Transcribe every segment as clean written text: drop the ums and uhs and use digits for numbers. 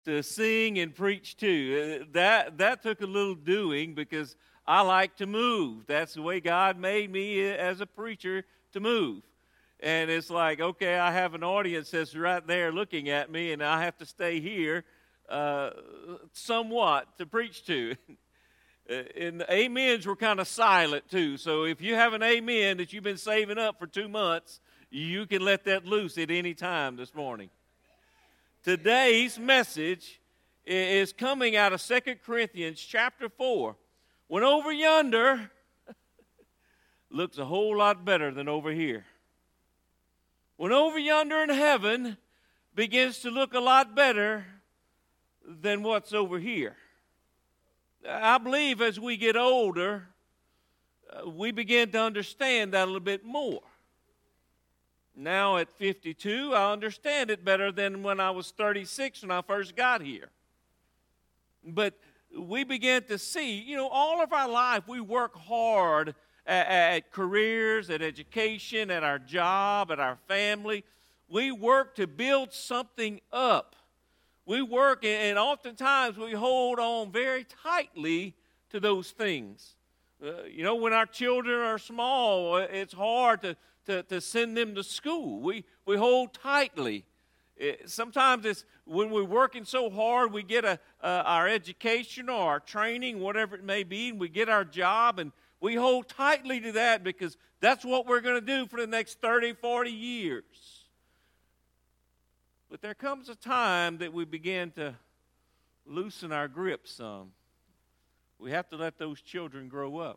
to sing and preach too. That took a little doing because I like to move. That's the way God made me as a preacher, to move. And it's like, okay, I have an audience that's right there looking at me, and I have to stay here somewhat to preach to. And the amens were kind of silent too. So if you have an amen that you've been saving up for 2 months, you can let that loose at any time this morning. Today's message is coming out of 2 Corinthians chapter 4. When over yonder looks a whole lot better than over here. When over yonder in heaven begins to look a lot better than what's over here. I believe as we get older, we begin to understand that a little bit more. Now at 52, I understand it better than when I was 36 when I first got here. But we began to see, all of our life we work hard at careers, at education, at our job, at our family. We work to build something up. We work, and oftentimes we hold on very tightly to those things. When our children are small, it's hard to send them to school. We hold tightly. Sometimes it's when we're working so hard, we get our education or our training, whatever it may be, and we get our job, and we hold tightly to that because that's what we're going to do for the next 30, 40 years. But there comes a time that we begin to loosen our grip some. We have to let those children grow up.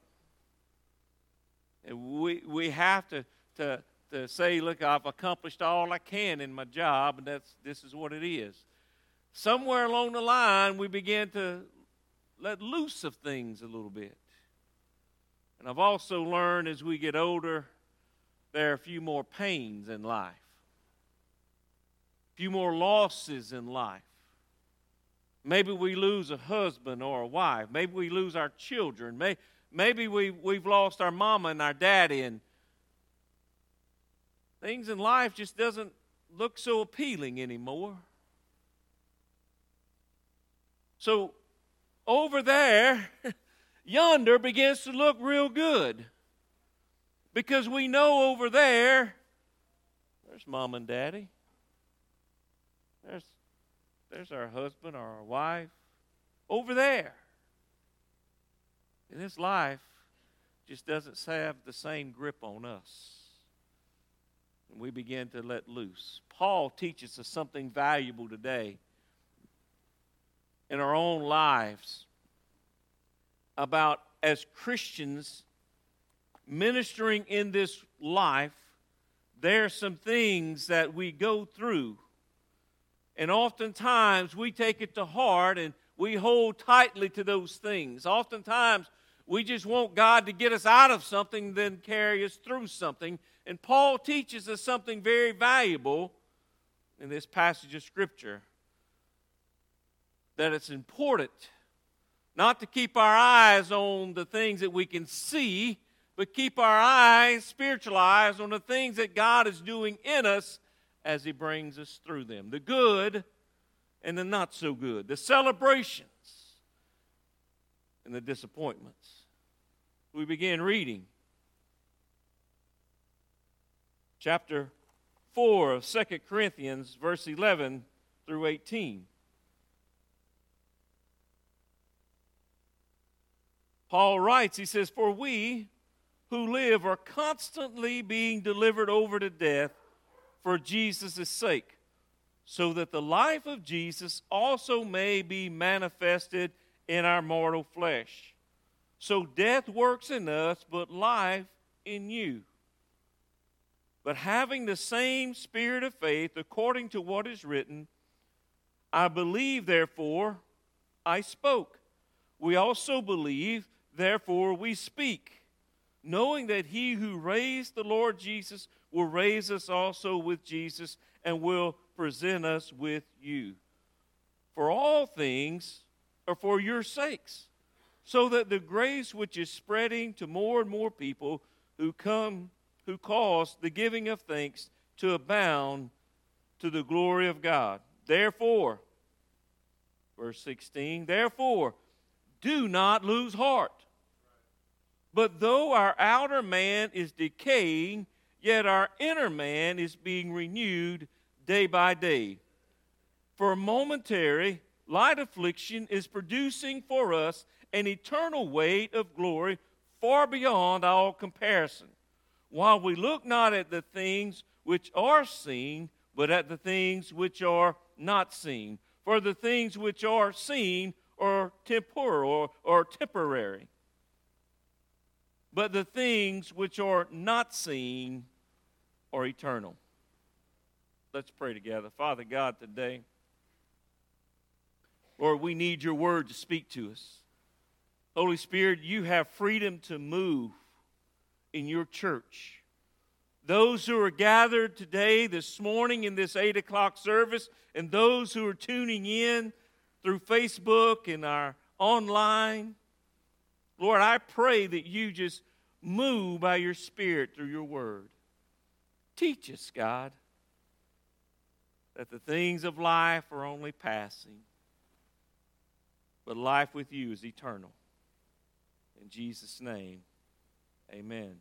And we have to say, look, I've accomplished all I can in my job, and this is what it is. Somewhere along the line, we begin to let loose of things a little bit. And I've also learned as we get older, there are a few more pains in life. A few more losses in life. Maybe we lose a husband or a wife. Maybe we lose our children. Maybe we've lost our mama and our daddy, and things in life just doesn't look so appealing anymore. So over there, yonder begins to look real good. Because we know over there's mom and daddy. There's our husband or our wife. Over there. And this life just doesn't have the same grip on us. And we begin to let loose. Paul teaches us something valuable today in our own lives about, as Christians ministering in this life, there are some things that we go through. And oftentimes we take it to heart and we hold tightly to those things. Oftentimes we just want God to get us out of something, then carry us through something. And Paul teaches us something very valuable in this passage of Scripture. That it's important not to keep our eyes on the things that we can see, but keep our eyes, spiritual eyes, on the things that God is doing in us as He brings us through them. The good and the not so good. The celebrations and the disappointments. We begin reading chapter 4 of 2 Corinthians, verse 11 through 18. Paul writes, he says, "For we who live are constantly being delivered over to death for Jesus' sake, so that the life of Jesus also may be manifested in our mortal flesh. So death works in us, but life in you. But having the same spirit of faith, according to what is written, I believe, therefore I spoke. We also believe, therefore we speak, knowing that He who raised the Lord Jesus will raise us also with Jesus and will present us with you. For all things are for your sakes, so that the grace which is spreading to more and more people who cause the giving of thanks to abound to the glory of God. Therefore, Verse 16, therefore, do not lose heart. But though our outer man is decaying, yet our inner man is being renewed day by day. For momentary, light affliction is producing for us an eternal weight of glory far beyond all comparison, while we look not at the things which are seen, but at the things which are not seen. For the things which are seen are temporal or temporary, but the things which are not seen are eternal. Let's pray together. Father God, today, Lord, we need your word to speak to us. Holy Spirit, you have freedom to move in your church. Those who are gathered today, this morning, in this 8 o'clock service, and those who are tuning in through Facebook and our online, Lord, I pray that you just move by your Spirit through your word. Teach us, God, that the things of life are only passing, but life with you is eternal. In Jesus' name, amen.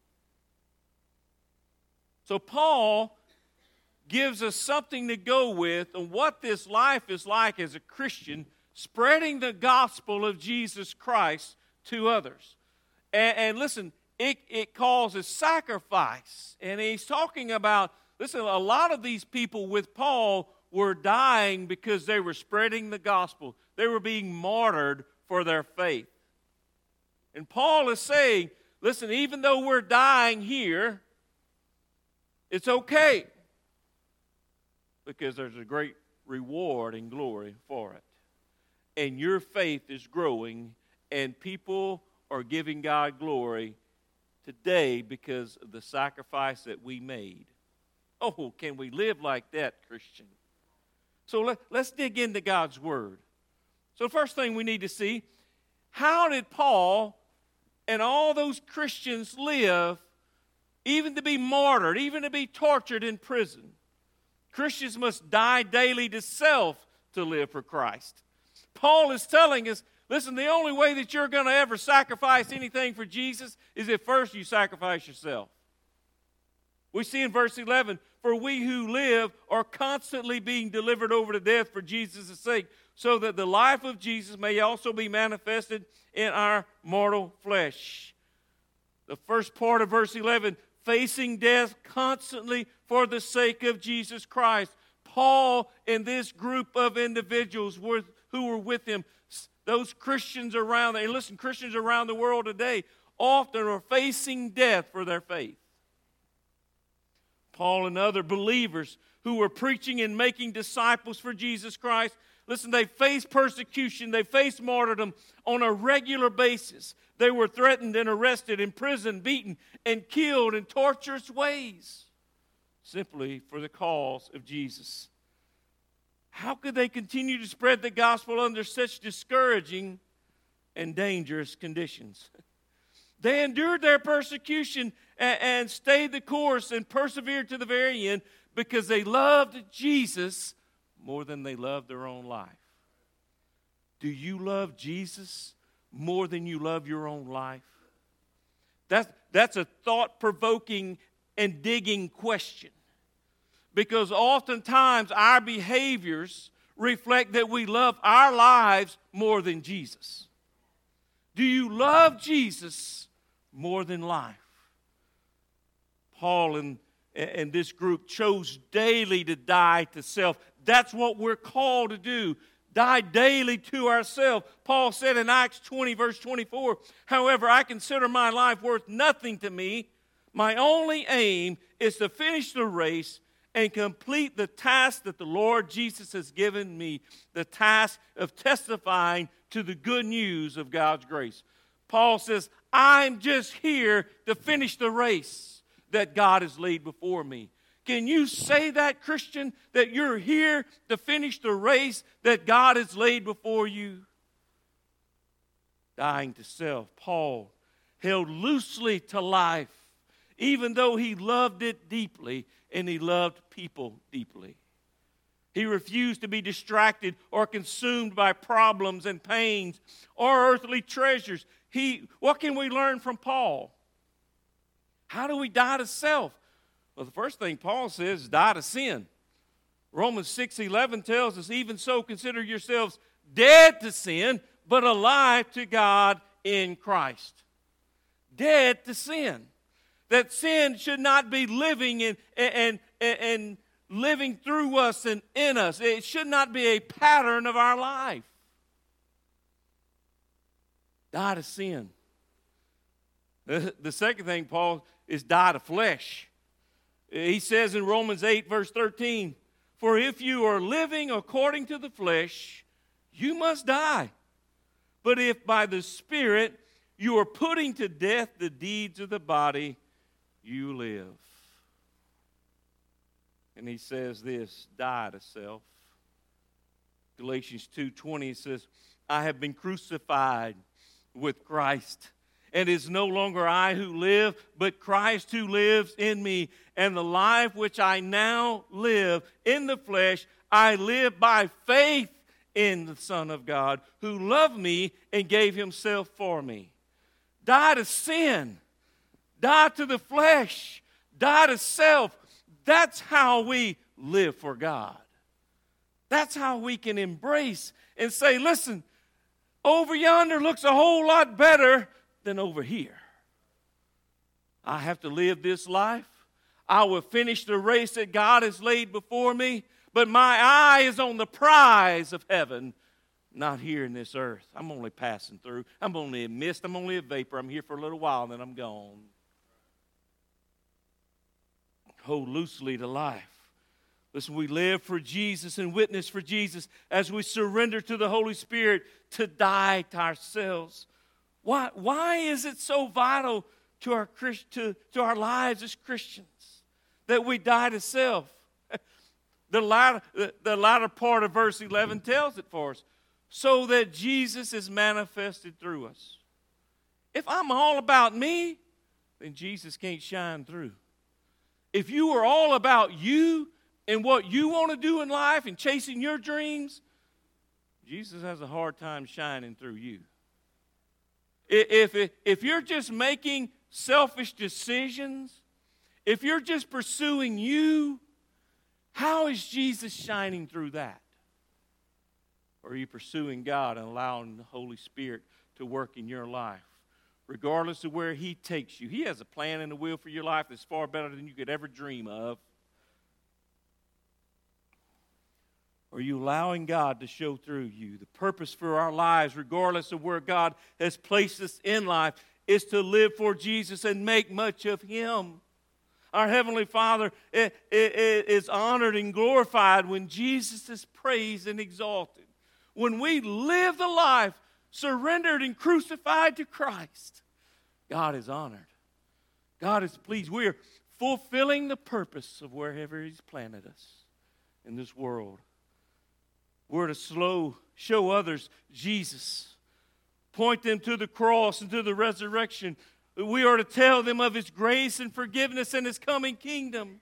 So Paul gives us something to go with on what this life is like as a Christian, spreading the gospel of Jesus Christ to others. And listen, it causes sacrifice. And he's talking about, listen, a lot of these people with Paul were dying because they were spreading the gospel. They were being martyred for their faith. And Paul is saying, listen, even though we're dying here, it's okay, because there's a great reward and glory for it. And your faith is growing, and people are giving God glory today because of the sacrifice that we made. Oh, can we live like that, Christian? So let's dig into God's Word. So first thing we need to see, how did Paul and all those Christians live, even to be martyred, even to be tortured in prison? Christians must die daily to self to live for Christ. Paul is telling us, listen, the only way that you're going to ever sacrifice anything for Jesus is if first you sacrifice yourself. We see in verse 11, for we who live are constantly being delivered over to death for Jesus' sake, so that the life of Jesus may also be manifested in our mortal flesh. The first part of verse 11, facing death constantly for the sake of Jesus Christ. Paul and this group of individuals who were with him, those Christians around, and listen, Christians around the world today often are facing death for their faith. Paul and other believers who were preaching and making disciples for Jesus Christ, listen, they faced persecution, they faced martyrdom on a regular basis. They were threatened and arrested, imprisoned, beaten, and killed in torturous ways, simply for the cause of Jesus. How could they continue to spread the gospel under such discouraging and dangerous conditions? They endured their persecution and stayed the course and persevered to the very end because they loved Jesus more than they loved their own life. Do you love Jesus more than you love your own life? That's a thought-provoking and digging question, because oftentimes our behaviors reflect that we love our lives more than Jesus. Do you love Jesus more than life? Paul and this group chose daily to die to self. That's what we're called to do. Die daily to ourselves. Paul said in Acts 20, verse 24, however, I consider my life worth nothing to me. My only aim is to finish the race and complete the task that the Lord Jesus has given me, the task of testifying to the good news of God's grace. Paul says, I'm just here to finish the race that God has laid before me. Can you say that, Christian, that you're here to finish the race that God has laid before you? Dying to self, Paul held loosely to life, even though he loved it deeply and he loved people deeply. He refused to be distracted or consumed by problems and pains or earthly treasures. What can we learn from Paul? How do we die to self? Well, the first thing Paul says is die to sin. Romans 6:11 tells us, even so consider yourselves dead to sin, but alive to God in Christ. Dead to sin. That sin should not be living and living through us and in us. It should not be a pattern of our life. Die to sin. The second thing, Paul, is die to flesh. He says in Romans 8, verse 13, for if you are living according to the flesh, you must die. But if by the Spirit you are putting to death the deeds of the body, you live. And he says this, die to self. Galatians 2:20 says, I have been crucified with Christ. And it is no longer I who live, but Christ who lives in me. And the life which I now live in the flesh, I live by faith in the Son of God, who loved me and gave himself for me. Die to sin. Die to the flesh. Die to self. That's how we live for God. That's how we can embrace and say, listen, over yonder looks a whole lot better than over here. I have to live this life. I will finish the race that God has laid before me, but my eye is on the prize of heaven, not here in this earth. I'm only passing through. I'm only a mist. I'm only a vapor. I'm here for a little while, and then I'm gone. Hold loosely to life. Listen, we live for Jesus and witness for Jesus as we surrender to the Holy Spirit to die to ourselves. Why is it so vital to our lives as Christians that we die to self? The latter part of verse 11 tells it for us. So that Jesus is manifested through us. If I'm all about me, then Jesus can't shine through. If you are all about you and what you want to do in life and chasing your dreams, Jesus has a hard time shining through you. If you're just making selfish decisions, if you're just pursuing you, how is Jesus shining through that? Or are you pursuing God and allowing the Holy Spirit to work in your life? Regardless of where He takes you. He has a plan and a will for your life that's far better than you could ever dream of. Are you allowing God to show through you? The purpose for our lives, regardless of where God has placed us in life, is to live for Jesus and make much of Him. Our Heavenly Father is honored and glorified when Jesus is praised and exalted. When we live the life surrendered and crucified to Christ, God is honored. God is pleased. We are fulfilling the purpose of wherever He's planted us in this world. We're to show others Jesus. Point them to the cross and to the resurrection. We are to tell them of His grace and forgiveness and His coming kingdom.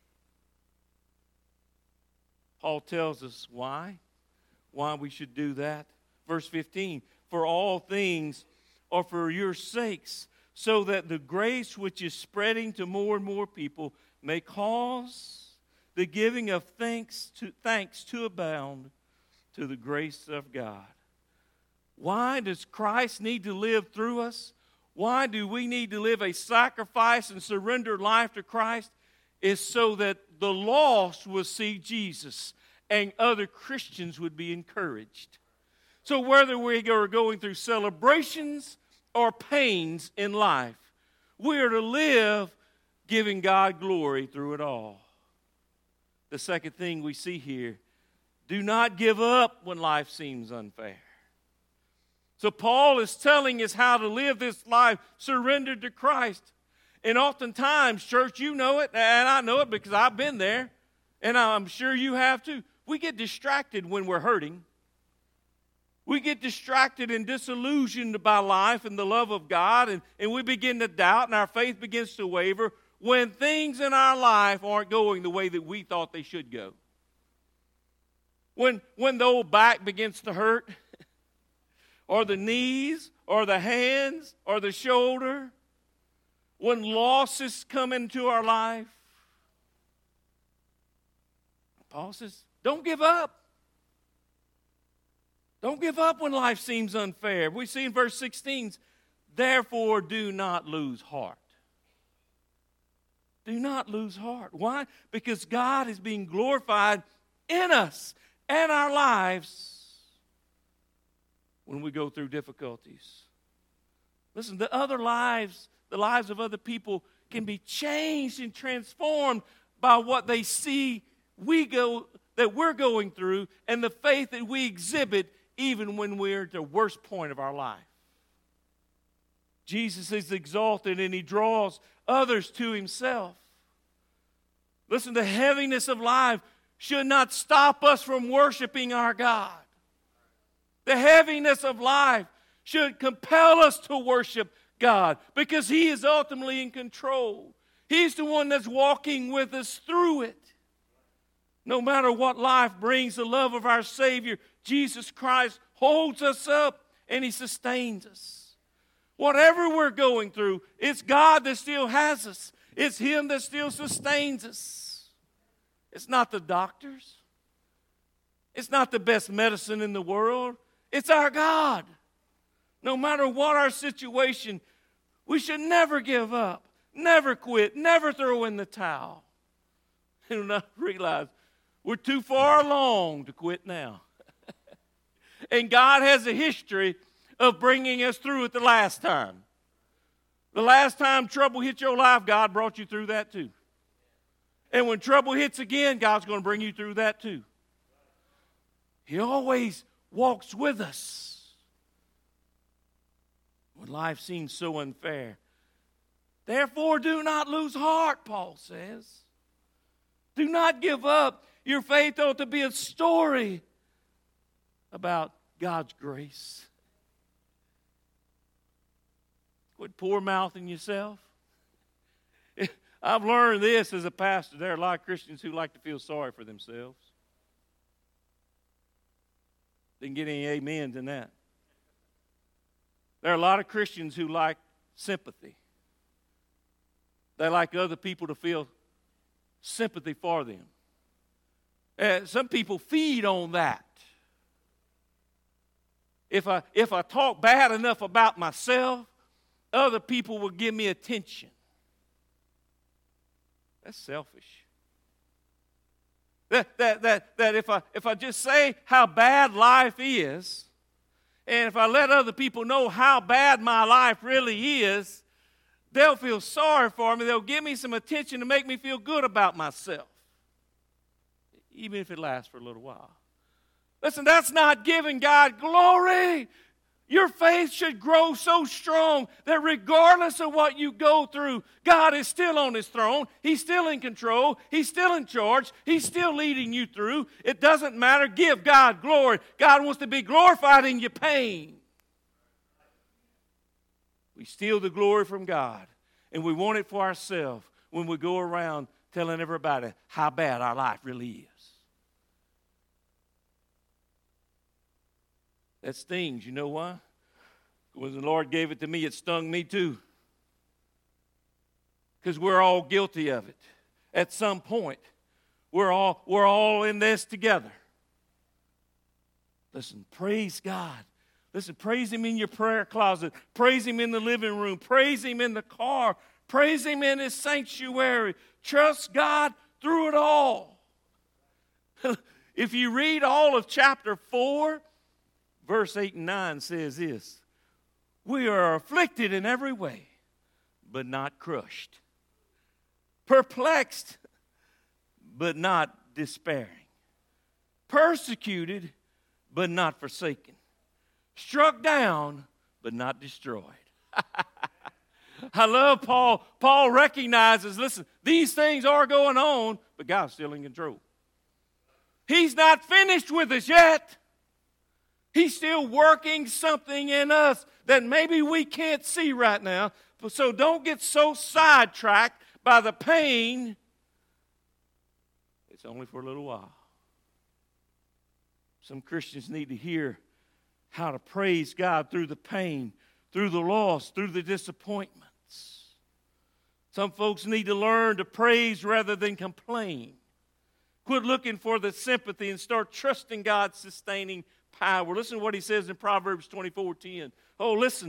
Paul tells us why we should do that. Verse 15, for all things are for your sakes, so that the grace which is spreading to more and more people may cause the giving of thanks to abound to the grace of God. Why does Christ need to live through us? Why do we need to live a sacrifice and surrendered life to Christ? Is so that the lost will see Jesus and other Christians would be encouraged. So whether we are going through celebrations or pains in life, we are to live giving God glory through it all. The second thing we see here, do not give up when life seems unfair. So Paul is telling us how to live this life surrendered to Christ. And oftentimes, church, you know it, and I know it because I've been there, and I'm sure you have too. We get distracted when we're hurting. We get distracted and disillusioned by life and the love of God, and we begin to doubt, and our faith begins to waver when things in our life aren't going the way that we thought they should go. When the old back begins to hurt, or the knees, or the hands, or the shoulder, when losses come into our life, Paul says, don't give up. Don't give up when life seems unfair. We see in verse 16, therefore do not lose heart. Do not lose heart. Why? Because God is being glorified in us and our lives when we go through difficulties. Listen, the lives of other people can be changed and transformed by what they see that we're going through and the faith that we exhibit even when we're at the worst point of our life. Jesus is exalted and he draws others to himself. Listen, the heaviness of life should not stop us from worshiping our God. The heaviness of life should compel us to worship God because he is ultimately in control. He's the one that's walking with us through it. No matter what life brings, the love of our Savior, Jesus Christ, holds us up and he sustains us. Whatever we're going through, it's God that still has us. It's him that still sustains us. It's not the doctors. It's not the best medicine in the world. It's our God. No matter what our situation, we should never give up, never quit, never throw in the towel. And not realize we're too far along to quit now. And God has a history of bringing us through it the last time. The last time trouble hit your life, God brought you through that too. And when trouble hits again, God's going to bring you through that too. He always walks with us when life seems so unfair. Therefore, do not lose heart, Paul says. Do not give up. Your faith ought to be a story about God's grace. Quit poor mouthing yourself. I've learned this as a pastor. There are a lot of Christians who like to feel sorry for themselves. Didn't get any amens in that. There are a lot of Christians who like sympathy. They like other people to feel sympathy for them. Some people feed on that. If I talk bad enough about myself, other people will give me attention. That's selfish. That if I just say how bad life is, and if I let other people know how bad my life really is, they'll feel sorry for me. They'll give me some attention to make me feel good about myself, even if it lasts for a little while. Listen, that's not giving God glory. Your faith should grow so strong that regardless of what you go through, God is still on his throne. He's still in control. He's still in charge. He's still leading you through. It doesn't matter. Give God glory. God wants to be glorified in your pain. We steal the glory from God, and we want it for ourselves when we go around telling everybody how bad our life really is. That stings. You know why? When the Lord gave it to me, it stung me too. Because we're all guilty of it. At some point, we're all in this together. Listen, praise God. Listen, praise him in your prayer closet. Praise him in the living room. Praise him in the car. Praise him in his sanctuary. Trust God through it all. If you read all of chapter 4, verse 8 and 9 says this: we are afflicted in every way, but not crushed. Perplexed, but not despairing. Persecuted, but not forsaken. Struck down, but not destroyed. I love Paul. Paul recognizes, listen, these things are going on, but God's still in control. He's not finished with us yet. He's still working something in us that maybe we can't see right now. So don't get so sidetracked by the pain. It's only for a little while. Some Christians need to hear how to praise God through the pain, through the loss, through the disappointments. Some folks need to learn to praise rather than complain. Quit looking for the sympathy and start trusting God's sustaining power. Listen to what he says in Proverbs 24:10. Oh, listen.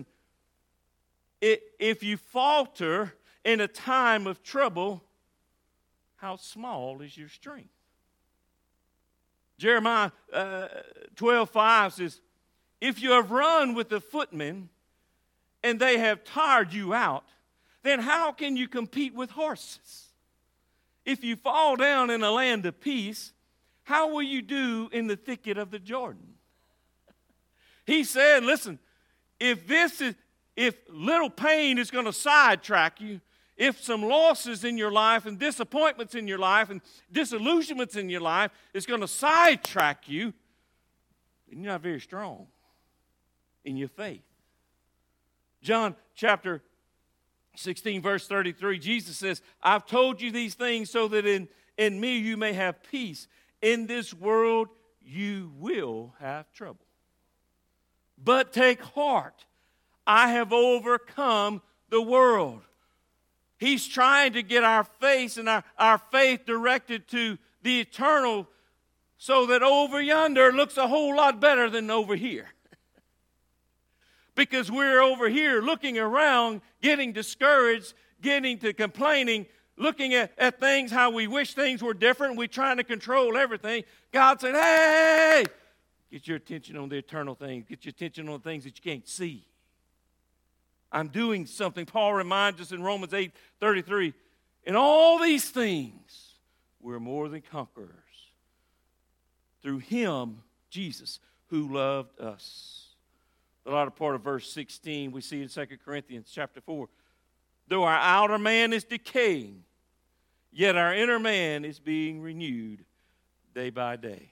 If you falter in a time of trouble, how small is your strength? Jeremiah 12:5 says, if you have run with the footmen and they have tired you out, then how can you compete with horses? If you fall down in a land of peace, how will you do in the thicket of the Jordan? He said, listen, if little pain is going to sidetrack you, if some losses in your life and disappointments in your life and disillusionments in your life is going to sidetrack you, then you're not very strong in your faith. John chapter 16, verse 33, Jesus says, I've told you these things so that in me you may have peace. In this world you will have trouble. But take heart, I have overcome the world. He's trying to get our face and our faith directed to the eternal so that over yonder looks a whole lot better than over here. Because we're over here looking around, getting discouraged, getting to complaining, looking at things, how we wish things were different. We're trying to control everything. God said, hey, get your attention on the eternal things. Get your attention on the things that you can't see. I'm doing something. Paul reminds us in Romans 8:33, in all these things, we're more than conquerors through him, Jesus, who loved us. The latter part of verse 16 we see in 2 Corinthians chapter 4. Though our outer man is decaying, yet our inner man is being renewed day by day.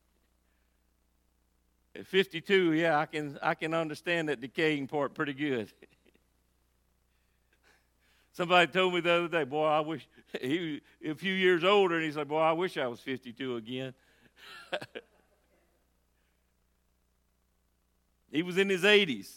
At 52, yeah, I can understand that decaying part pretty good. Somebody told me the other day, boy, I wish, he was a few years older, and he said, boy, I wish I was 52 again. He was in his 80s.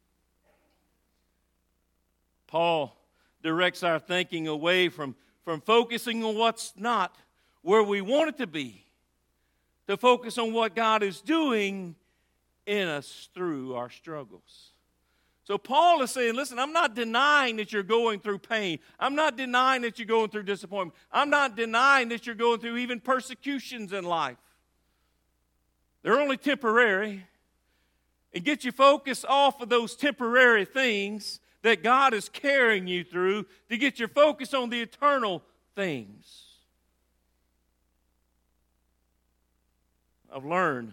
Paul directs our thinking away from focusing on what's not where we want it to be, to focus on what God is doing in us through our struggles. So Paul is saying, listen, I'm not denying that you're going through pain. I'm not denying that you're going through disappointment. I'm not denying that you're going through even persecutions in life. They're only temporary. And get your focus off of those temporary things that God is carrying you through to get your focus on the eternal things. I've learned.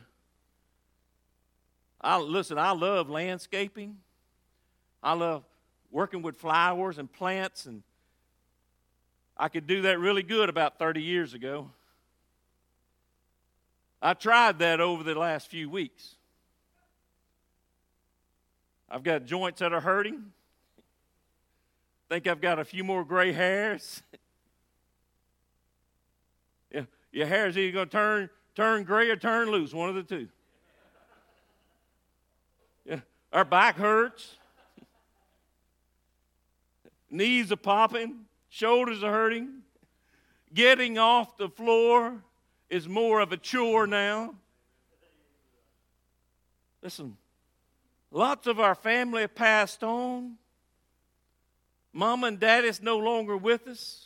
I love landscaping. I love working with flowers and plants, and I could do that really good about 30 years ago. I tried that over the last few weeks. I've got joints that are hurting. Think I've got a few more gray hairs. Yeah, your hair is either going to turn gray or turn loose, one of the two. Yeah, our back hurts. Knees are popping. Shoulders are hurting. Getting off the floor is more of a chore now. Listen, lots of our family have passed on. Mama and Daddy's no longer with us.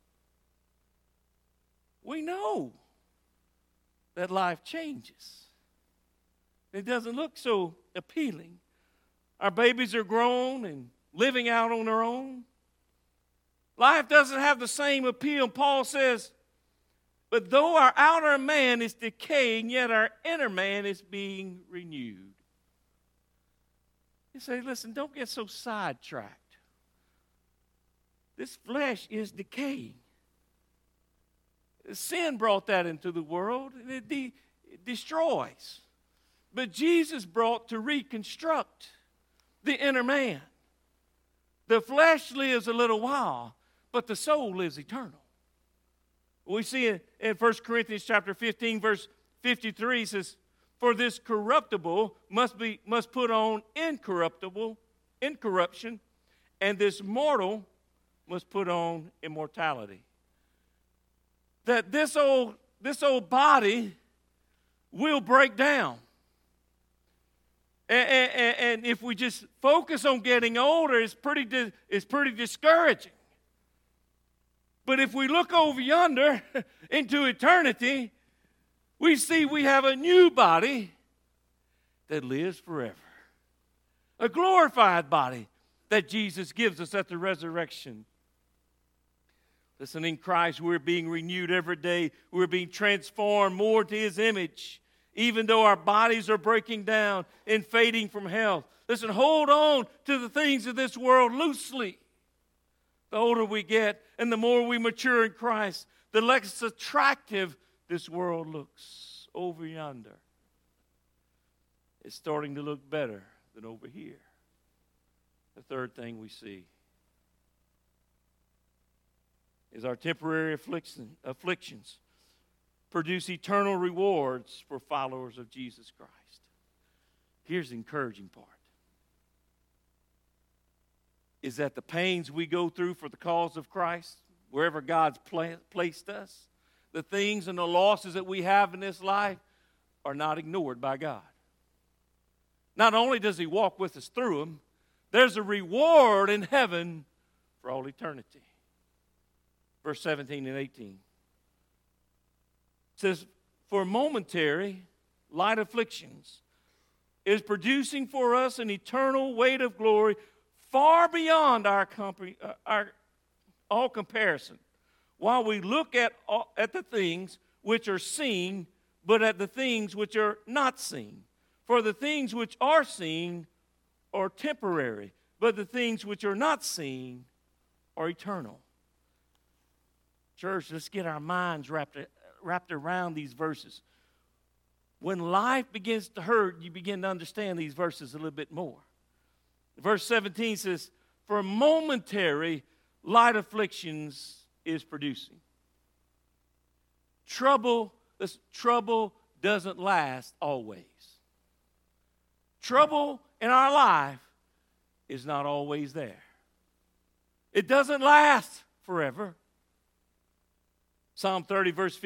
We know that life changes. It doesn't look so appealing. Our babies are grown and living out on their own. Life doesn't have the same appeal. Paul says, but though our outer man is decaying, yet our inner man is being renewed. You say, listen, don't get so sidetracked. This flesh is decaying. Sin brought that into the world, and it destroys. But Jesus brought to reconstruct the inner man. The flesh lives a little while, but the soul lives eternal. We see in 1 Corinthians chapter 15, verse 53, it says, For this corruptible must put on incorruption, and this mortal must put on immortality. That this old body will break down. And if we just focus on getting older, it's pretty discouraging. But if we look over yonder into eternity, we see we have a new body that lives forever. A glorified body that Jesus gives us at the resurrection. Listen, in Christ we're being renewed every day. We're being transformed more to His image, even though our bodies are breaking down and fading from health. Listen, hold on to the things of this world loosely. The older we get and the more we mature in Christ, the less attractive this world looks over yonder. It's starting to look better than over here. The third thing we see is our temporary afflictions produce eternal rewards for followers of Jesus Christ. Here's the encouraging part. Is that the pains we go through for the cause of Christ, wherever God's placed us, the things and the losses that we have in this life are not ignored by God. Not only does He walk with us through them, there's a reward in heaven for all eternity. Verse 17 and 18 says, for momentary light afflictions is producing for us an eternal weight of glory far beyond all comparison, while we look at the things which are seen, but at the things which are not seen. For the things which are seen are temporary, but the things which are not seen are eternal. Church, let's get our minds wrapped around these verses. When life begins to hurt, you begin to understand these verses a little bit more. Verse 17 says, for momentary light afflictions is producing. Trouble doesn't last always. Trouble in our life is not always there. It doesn't last forever. Psalm 30 verse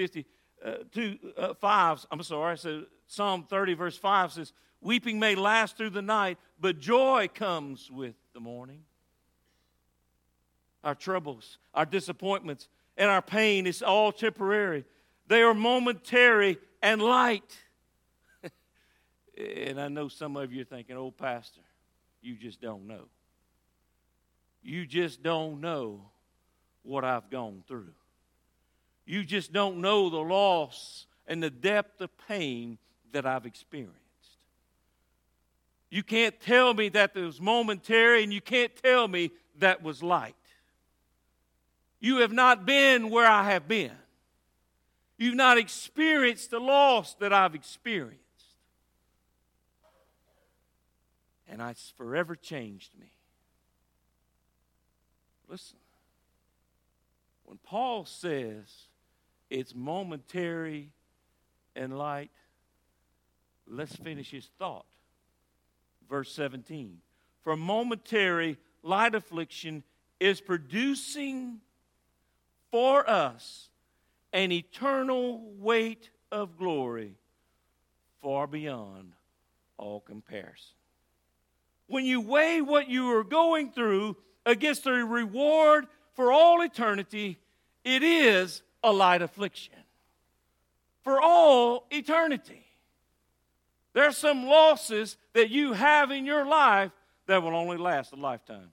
5, Psalm 30 verse 5 says, weeping may last through the night, but joy comes with the morning. Our troubles, our disappointments, and our pain is all temporary. They are momentary and light. And I know some of you are thinking, oh, Pastor, you just don't know. You just don't know what I've gone through. You just don't know the loss and the depth of pain that I've experienced. You can't tell me that it was momentary, and you can't tell me that was light. You have not been where I have been. You've not experienced the loss that I've experienced. And it's forever changed me. Listen, when Paul says it's momentary and light, let's finish his thought. Verse 17. For momentary light affliction is producing for us an eternal weight of glory far beyond all comparison. When you weigh what you are going through against the reward for all eternity, it is a light affliction. For all eternity. There are some losses that you have in your life that will only last a lifetime.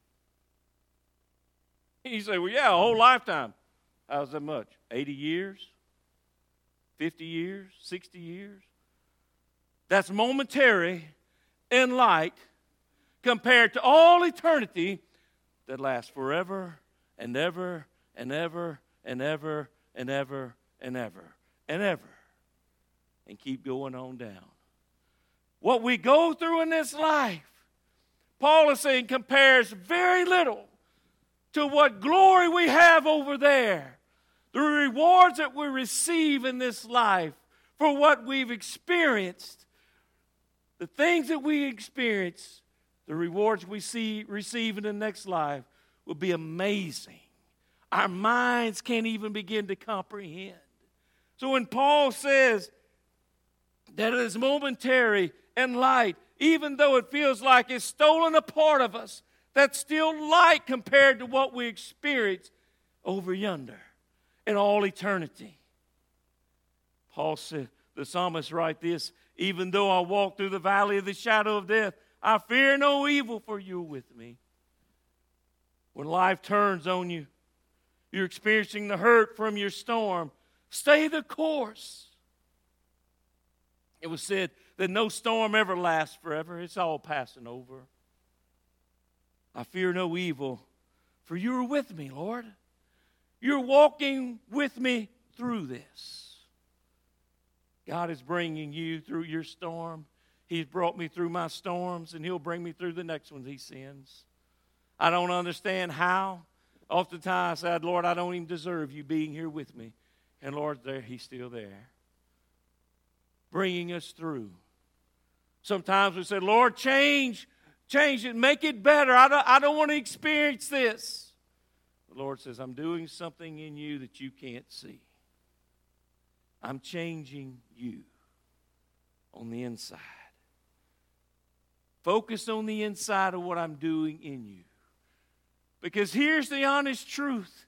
You say, well, yeah, a whole lifetime. How's that much? 80 years? 50 years? 60 years? That's momentary and light compared to all eternity that lasts forever and ever and ever and ever and ever and ever and ever and keep going on down. What we go through in this life, Paul is saying, compares very little to what glory we have over there. The rewards that we receive in this life for what we've experienced, the things that we experience, the rewards we receive in the next life will be amazing. Our minds can't even begin to comprehend. So when Paul says that it is momentary and light, even though it feels like it's stolen a part of us, that's still light compared to what we experience over yonder in all eternity. Paul said, the psalmist writes this, even though I walk through the valley of the shadow of death, I fear no evil, for you are with me. When life turns on you, you're experiencing the hurt from your storm, stay the course. It was said that no storm ever lasts forever. It's all passing over. I fear no evil, for you are with me, Lord. You're walking with me through this. God is bringing you through your storm. He's brought me through my storms, and He'll bring me through the next ones He sends. I don't understand how. Oftentimes I said, Lord, I don't even deserve you being here with me. And Lord, there He's still there, bringing us through. Sometimes we say, Lord, change it, make it better. I don't want to experience this. The Lord says, I'm doing something in you that you can't see. I'm changing you on the inside. Focus on the inside of what I'm doing in you. Because here's the honest truth.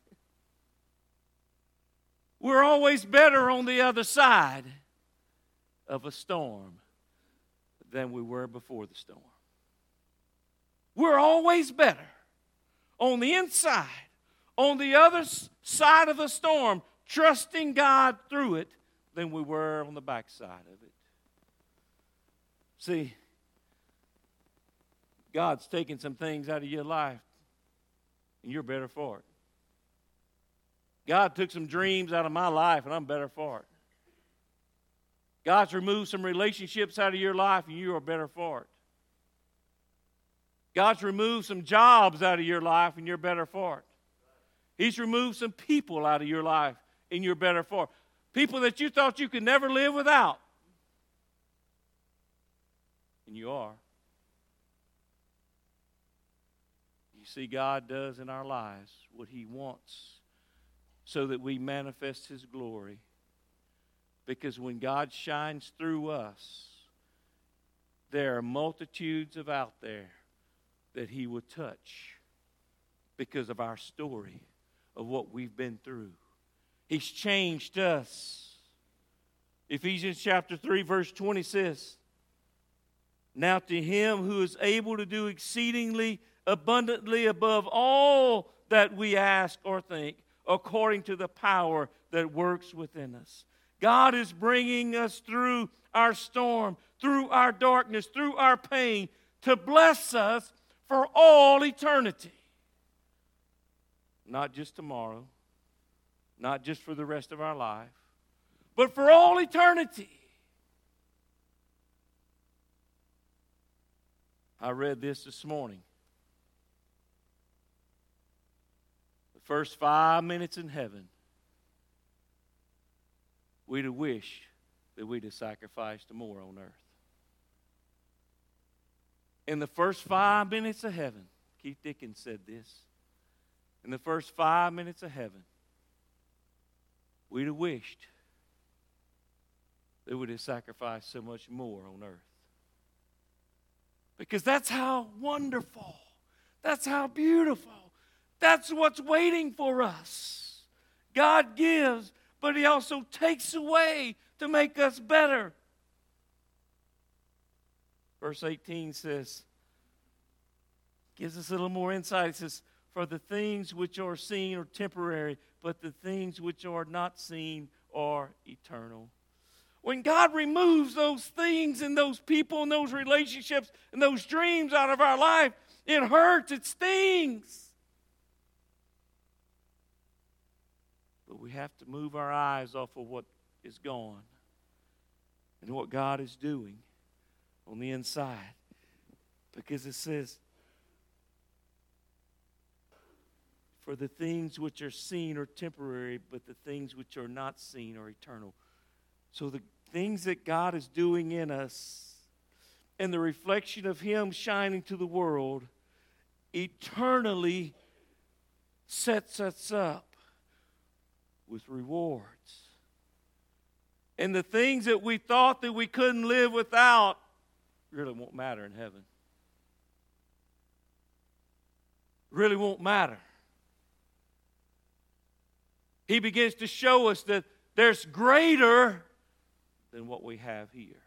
We're always better on the other side of a storm than we were before the storm. We're always better on the inside, on the other side of a storm, trusting God through it, than we were on the backside of it. See, God's taking some things out of your life, and you're better for it. God took some dreams out of my life, and I'm better for it. God's removed some relationships out of your life, and you are better for it. God's removed some jobs out of your life, and you're better for it. He's removed some people out of your life, and you're better for it. People that you thought you could never live without. And you are. You see, God does in our lives what He wants so that we manifest His glory. Because when God shines through us, there are multitudes of out there that He will touch because of our story of what we've been through. He's changed us. Ephesians chapter 3 verse 20 says, now to Him who is able to do exceedingly abundantly above all that we ask or think, according to the power that works within us. God is bringing us through our storm, through our darkness, through our pain, to bless us for all eternity. Not just tomorrow, not just for the rest of our life, but for all eternity. I read this morning. The first 5 minutes in heaven, we'd have wished that we'd have sacrificed more on earth. In the first 5 minutes of heaven, Keith Dickens said this, in the first 5 minutes of heaven, we'd have wished that we'd have sacrificed so much more on earth. Because that's how wonderful, that's how beautiful, that's what's waiting for us. God gives, but He also takes away to make us better. Verse 18 says, gives us a little more insight. It says, for the things which are seen are temporary, but the things which are not seen are eternal. When God removes those things and those people and those relationships and those dreams out of our life, it hurts, it stings. But we have to move our eyes off of what is gone and what God is doing on the inside. Because it says, for the things which are seen are temporary, but the things which are not seen are eternal. So things that God is doing in us and the reflection of Him shining to the world eternally sets us up with rewards. And the things that we thought that we couldn't live without really won't matter in heaven. Really won't matter. He begins to show us that there's greater than what we have here.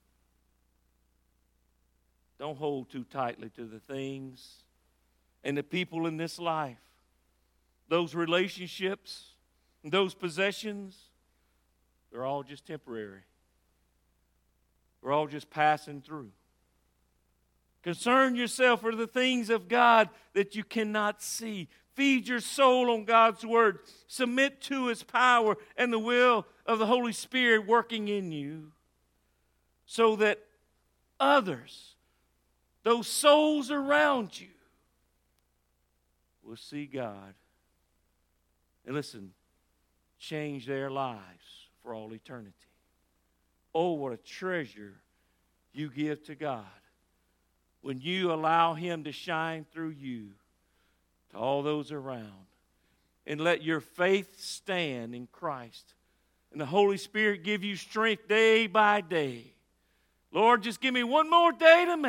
Don't hold too tightly to the things and the people in this life. Those relationships, those possessions, they're all just temporary. We're all just passing through. Concern yourself for the things of God that you cannot see. Feed your soul on God's Word. Submit to His power and the will of the Holy Spirit working in you so that others, those souls around you, will see God. And listen, change their lives for all eternity. Oh, what a treasure you give to God when you allow Him to shine through you to all those around. And let your faith stand in Christ. And the Holy Spirit give you strength day by day. Lord, just give me one more day to make